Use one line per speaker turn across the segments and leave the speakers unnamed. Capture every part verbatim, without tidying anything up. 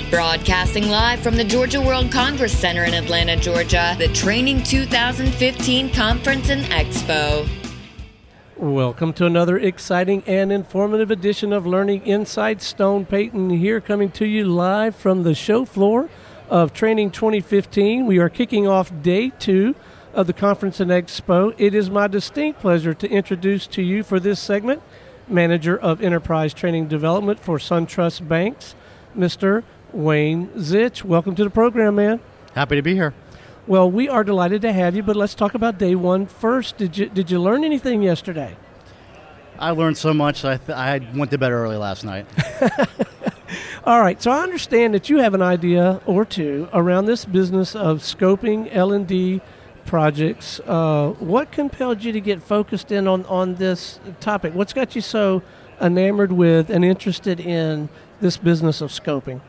Broadcasting live from the Georgia World Congress Center in Atlanta, Georgia, the Training two thousand fifteen Conference and Expo.
Welcome to another exciting and informative edition of Learning Insights. Stone Payton here, coming to you live from the show floor of Training twenty fifteen. We are kicking off day two of the Conference and Expo. It is my distinct pleasure to introduce to you for this segment, Manager of Enterprise Training Development for SunTrust Banks, Mister Wayne Zitch. Welcome to the program, man.
Happy to be here.
Well, we are delighted to have you, but let's talk about day one first. Did you did you learn anything yesterday?
I learned so much. I th- I went to bed early last night.
All right, so I understand that you have an idea or two around this business of scoping L and D projects. Uh, what compelled you to get focused in on, on this topic? What's got you so enamored with and interested in this business of scoping?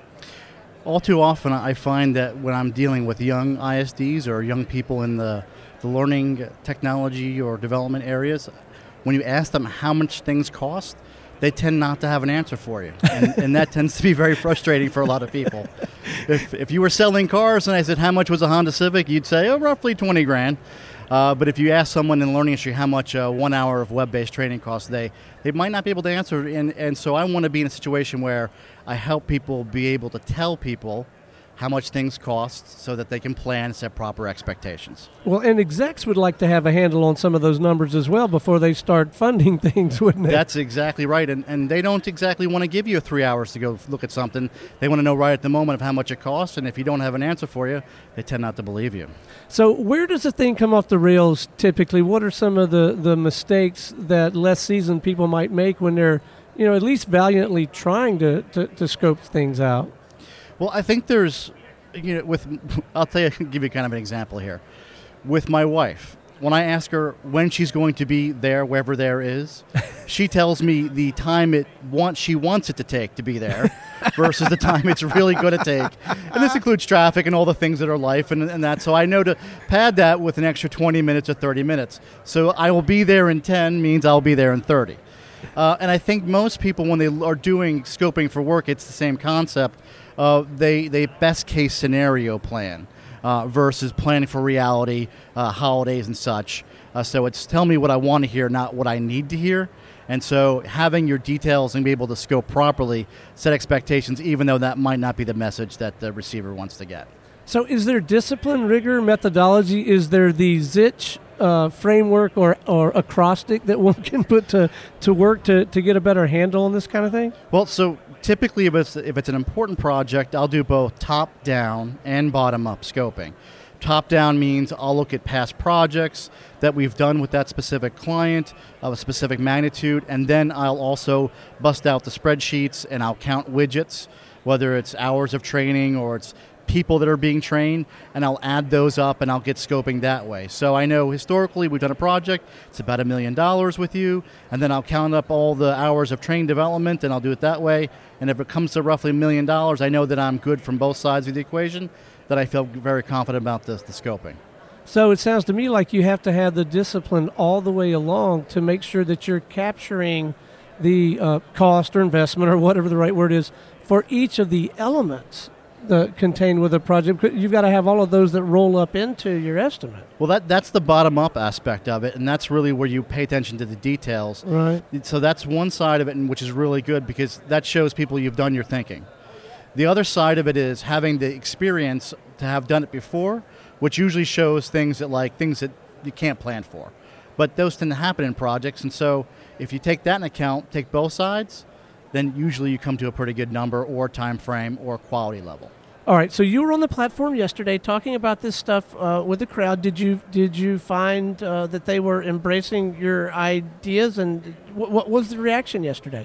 All too often, I find that when I'm dealing with young I S Ds or young people in the, the learning technology or development areas, when you ask them how much things cost, they tend not to have an answer for you. And, and that tends to be very frustrating for a lot of people. If if you were selling cars and I said, how much was a Honda Civic, you'd say, oh, roughly twenty grand. Uh, but if you ask someone in the learning industry how much uh, one hour of web-based training costs, they, they might not be able to answer. And, and so I want to be in a situation where I help people be able to tell people how much things cost so that they can plan and set proper expectations.
Well, and execs would like to have a handle on some of those numbers as well before they start funding things, wouldn't they?
That's exactly right. And, and they don't exactly want to give you three hours to go look at something. They want to know right at the moment of how much it costs, and if you don't have an answer for you, they tend not to believe you.
So where does the thing come off the rails typically? What are some of the, the mistakes that less seasoned people might make when they're, you know, at least valiantly trying to, to, to scope things out?
Well, I think there's, you know, with, I'll tell you, give you kind of an example here. With my wife, when I ask her when she's going to be there, wherever there is, she tells me the time it wants, she wants it to take to be there versus the time it's really going to take. And this includes traffic and all the things that are life and, and that. So I know to pad that with an extra twenty minutes or thirty minutes. So I will be there in ten means I'll be there in thirty. Uh, and I think most people, when they are doing scoping for work, it's the same concept. Uh, they they best case scenario plan uh, versus planning for reality, uh, holidays and such. Uh, so it's tell me what I want to hear, not what I need to hear. And so having your details and be able to scope properly, set expectations, even though that might not be the message that the receiver wants to get.
So is there discipline, rigor, methodology? Is there the Zitch uh, framework or, or acrostic that one can put to, to work to, to get a better handle on this kind of thing?
Well, so typically if it's, if it's an important project, I'll do both top-down and bottom-up scoping. Top-down means I'll look at past projects that we've done with that specific client of a specific magnitude, and then I'll also bust out the spreadsheets and I'll count widgets, whether it's hours of training or it's people that are being trained, and I'll add those up and I'll get scoping that way. So I know historically we've done a project, it's about a million dollars with you, and then I'll count up all the hours of training development and I'll do it that way. And if it comes to roughly a million dollars, I know that I'm good from both sides of the equation, that I feel very confident about this, the scoping.
So it sounds to me like you have to have the discipline all the way along to make sure that you're capturing the uh, cost or investment or whatever the right word is for each of the elements the contained with a project. You've got to have all of those that roll up into your estimate.
Well, that that's the bottom-up aspect of it, and that's really where you pay attention to the details.
Right.
So that's one side of it, and which is really good because that shows people you've done your thinking. The other side of it is having the experience to have done it before, which usually shows things that like things that you can't plan for. But those tend to happen in projects, and so if you take that into account, take both sides, then usually you come to a pretty good number or time frame or quality level.
All right, so you were on the platform yesterday talking about this stuff uh, with the crowd. Did you did you find uh, that they were embracing your ideas, and w- what was the reaction yesterday?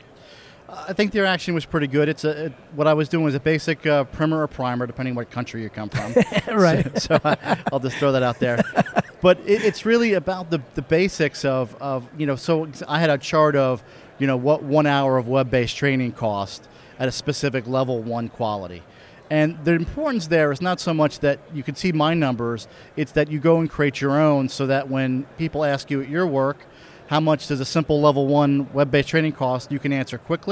I think the reaction was pretty good. It's a it, what I was doing was a basic uh, primer or primer, depending what country you come from.
Right.
So, so I, I'll just throw that out there. But it, it's really about the the basics of of you know. So I had a chart of you know what one hour of web-based training cost at a specific level one quality. And the importance there is not so much that you can see my numbers, it's that you go and create your own so that when people ask you at your work, how much does a simple level one web-based training cost, you can answer quickly.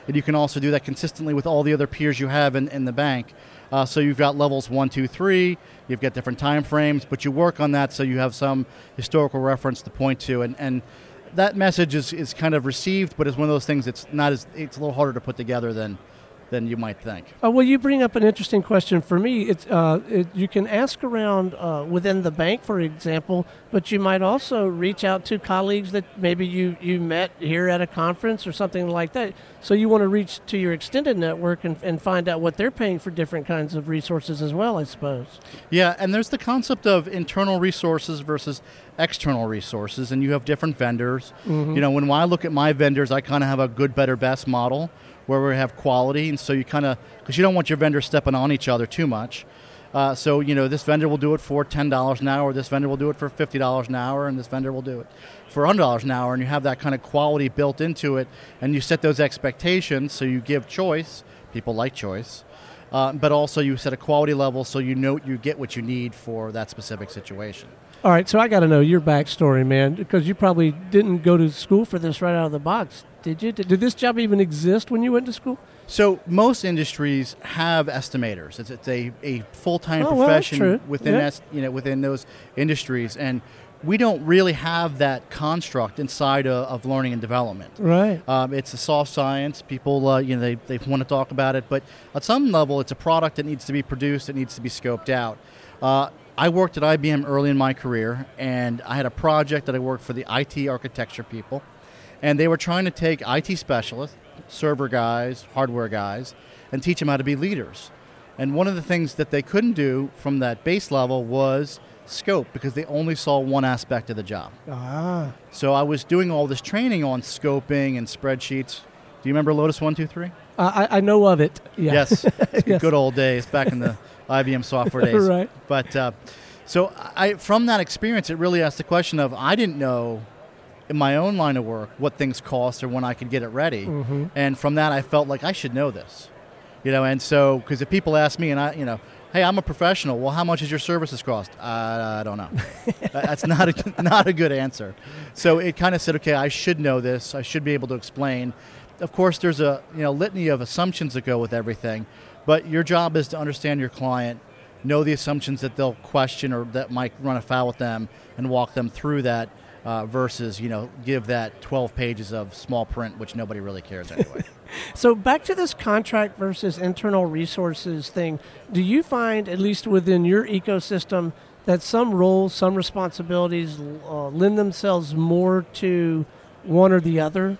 and you can also do that consistently with all the other peers you have in, in the bank. Uh, so you've got levels one, two, three. You've got different time frames, but you work on that so you have some historical reference to point to, and, and that message is, is kind of received, but it's one of those things that's not as it's a little harder to put together than than you might think.
Uh, well, you bring up an interesting question for me. It's uh, it, you can ask around uh, within the bank, for example, but you might also reach out to colleagues that maybe you, you met here at a conference or something like that. So you want to reach to your extended network and, and find out what they're paying for different kinds of resources as well, I suppose.
Yeah, and there's the concept of internal resources versus external resources, and you have different vendors. Mm-hmm. You know, when I look at my vendors, I kind of have a good, better, best model where we have quality, and so you kind of, because you don't want your vendors stepping on each other too much. Uh, so, you know, this vendor will do it for ten dollars an hour, this vendor will do it for fifty dollars an hour, and this vendor will do it for one hundred dollars an hour, and you have that kind of quality built into it, and you set those expectations, so you give choice. People like choice. Uh, but also you set a quality level so you know you get what you need for that specific situation.
All right, so I got to know your backstory, man, because you probably didn't go to school for this right out of the box, did you? Did, did this job even exist when you went to school?
So most industries have estimators. It's, it's a, a full-time
oh, well,
profession
true.
within
yeah.
est, you know within those industries, and we don't really have that construct inside of, of learning and development.
Right.
Um, it's a soft science. People, uh, you know, they, they want to talk about it, but at some level, it's a product that needs to be produced. It needs to be scoped out. Uh, I worked at I B M early in my career, and I had a project that I worked for the I T architecture people, and they were trying to take I T specialists, server guys, hardware guys, and teach them how to be leaders. And one of the things that they couldn't do from that base level was scope, because they only saw one aspect of the job.
Ah.
So I was doing all this training on scoping and spreadsheets. Do you remember Lotus one two three?
Uh, I, I know of it. Yeah.
Yes. It's
yes.
Good old days back in the I B M software days.
Right.
But uh, so I, from that experience, it really asked the question of, I didn't know in my own line of work what things cost or when I could get it ready.
Mm-hmm.
And from that, I felt like I should know this. You know, and so, because if people ask me, and I, you know, hey, I'm a professional, well, how much does your services cost? Uh, I don't know. That's not a, not a good answer. So it kind of said, okay, I should know this. I should be able to explain. Of course, there's a you know litany of assumptions that go with everything, but your job is to understand your client, know the assumptions that they'll question or that might run afoul with them, and walk them through that uh, versus, you know, give that twelve pages of small print, which nobody really cares anyway.
So back to this contract versus internal resources thing, do you find, at least within your ecosystem, that some roles, some responsibilities uh, lend themselves more to one or the other?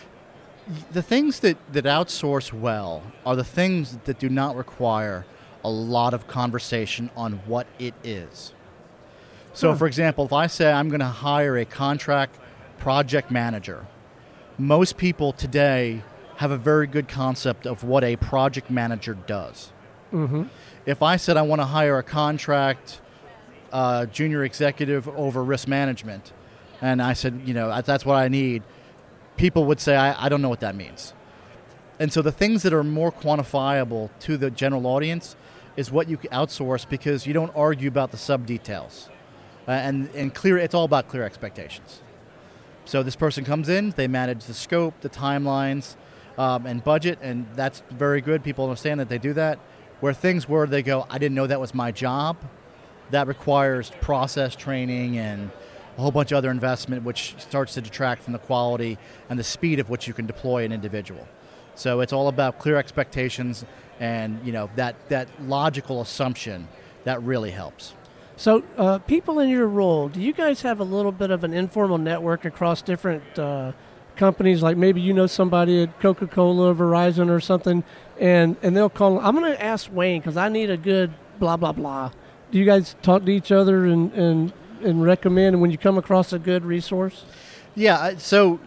The things that, that outsource well are the things that do not require a lot of conversation on what it is. So,
Huh.
for example, if I say I'm going to hire a contract project manager, most people today have a very good concept of what a project manager does.
Mm-hmm.
If I said I want to hire a contract uh, junior executive over risk management, and I said, you know, that's what I need, people would say, I, I don't know what that means. And so the things that are more quantifiable to the general audience is what you can outsource, because you don't argue about the sub-details. Uh, and, and clear, it's all about clear expectations. So this person comes in, they manage the scope, the timelines, um, and budget, and that's very good. People understand that they do that. Where things where they go, I didn't know that was my job, that requires process training and a whole bunch of other investment, which starts to detract from the quality and the speed of which you can deploy an individual. So it's all about clear expectations and, you know, that, that logical assumption that really helps.
So uh, people in your role, do you guys have a little bit of an informal network across different uh, companies? Like maybe you know somebody at Coca-Cola, Verizon or something, and, and they'll call, I'm going to ask Wayne because I need a good blah, blah, blah. Do you guys talk to each other and, and, and recommend when you come across a good resource?
Yeah, so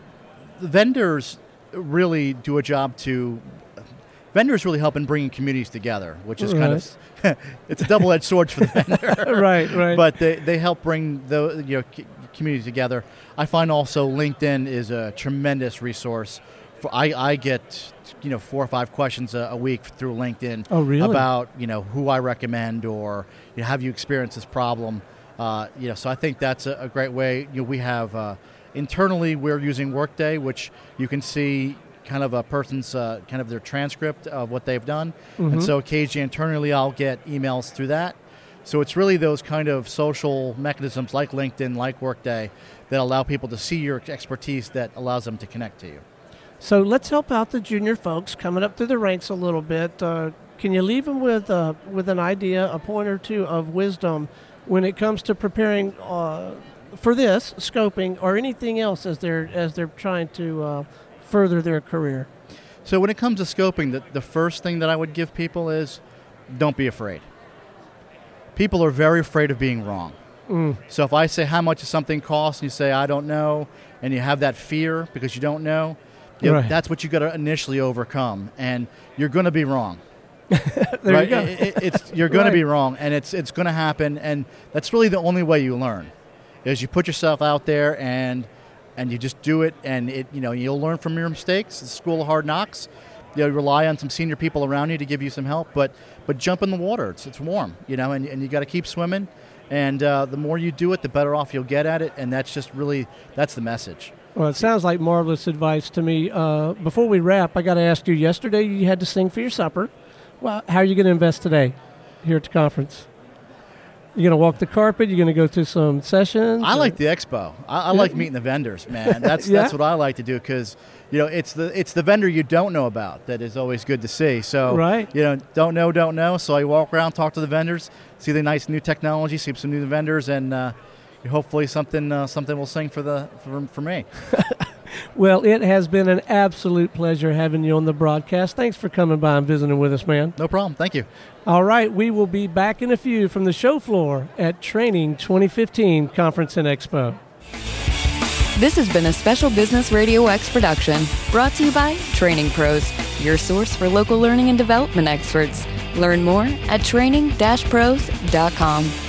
vendors really do a job to... Vendors really help in bringing communities together, which is
right.
kind of... it's a double-edged sword for the vendor.
right, right.
But they, they help bring the you know c- community together. I find also LinkedIn is a tremendous resource. For, I, I get you know four or five questions a, a week through LinkedIn
oh, really?
about you know who I recommend or you know, have you experienced this problem. Uh, you know, so I think that's a, a great way. You know, we have uh, internally we're using Workday, which you can see kind of a person's uh, kind of their transcript of what they've done.
Mm-hmm.
And so occasionally internally I'll get emails through that. So it's really those kind of social mechanisms like LinkedIn, like Workday, that allow people to see your expertise that allows them to connect to you.
So let's help out the junior folks coming up through the ranks a little bit. Uh, can you leave them with uh, with an idea, a point or two of wisdom when it comes to preparing uh, for this scoping or anything else as they're as they're trying to uh, further their career?
So when it comes to scoping, the, the first thing that I would give people is don't be afraid. People are very afraid of being wrong.
Mm.
So if I say how much does something cost and you say I don't know, and you have that fear because you don't know, you know
right.
that's what you got to initially overcome, and you're going to be wrong.
there
right?
you go.
It, it, it's, you're going
right.
to be wrong, and it's it's going to happen, and that's really the only way you learn, is you put yourself out there and and you just do it, and it you know you'll learn from your mistakes. It's a school of hard knocks. You know, rely on some senior people around you to give you some help, but but jump in the water. It's it's warm, you know, and and you got to keep swimming. And uh, the more you do it, the better off you'll get at it, and that's just really that's the message.
Well, it sounds like marvelous advice to me. Uh, before we wrap, I got to ask you. Yesterday, you had to sing for your supper. Well, how are you going to invest today here at the conference? You going to walk the carpet? You going to go to some sessions?
I
or?
like the expo. I, I
Yeah.
like meeting the vendors, man. That's
Yeah.
that's what I like to do because you know it's the it's the vendor you don't know about that is always good to see. So
Right.
you know, don't know, don't know. So I walk around, talk to the vendors, see the nice new technology, see some new vendors, and uh, hopefully something uh, something will sing for the for, for me.
Well, it has been an absolute pleasure having you on the broadcast. Thanks for coming by and visiting with us, man.
No problem. Thank you.
All right, we will be back in a few from the show floor at Training twenty fifteen Conference and Expo.
This has been a Special Business Radio X production, brought to you by Training Pros, your source for local learning and development experts. Learn more at training dash pros dot com.